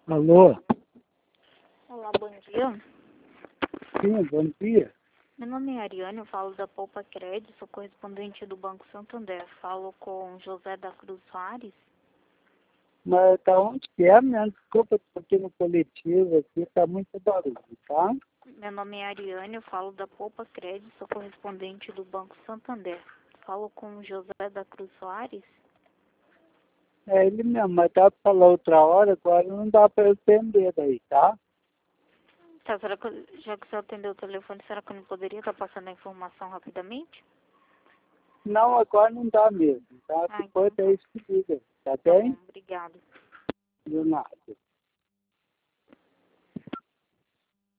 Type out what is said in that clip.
Alô? Olá, bom dia. Sim, bom dia. Meu nome é Ariane, eu falo da Poupa Crédito, sou correspondente do Banco Santander. Falo com José da Cruz Soares. Mas tá onde que é, minha? Desculpa, tô aqui no coletivo, aqui tá muito barulho, tá? Meu nome é Ariane, eu falo da Poupa Crédito, sou correspondente do Banco Santander. Falo com José da Cruz Soares. É ele mesmo, mas dá pra falar outra hora, agora não dá pra eu atender daí, tá? Tá, será que, já que você atendeu o telefone, será que eu não poderia estar passando a informação rapidamente? Não, agora não dá mesmo, tá? Ah, Depois então é tá. isso que diga, tá Tá bom, bem? obrigada. De nada.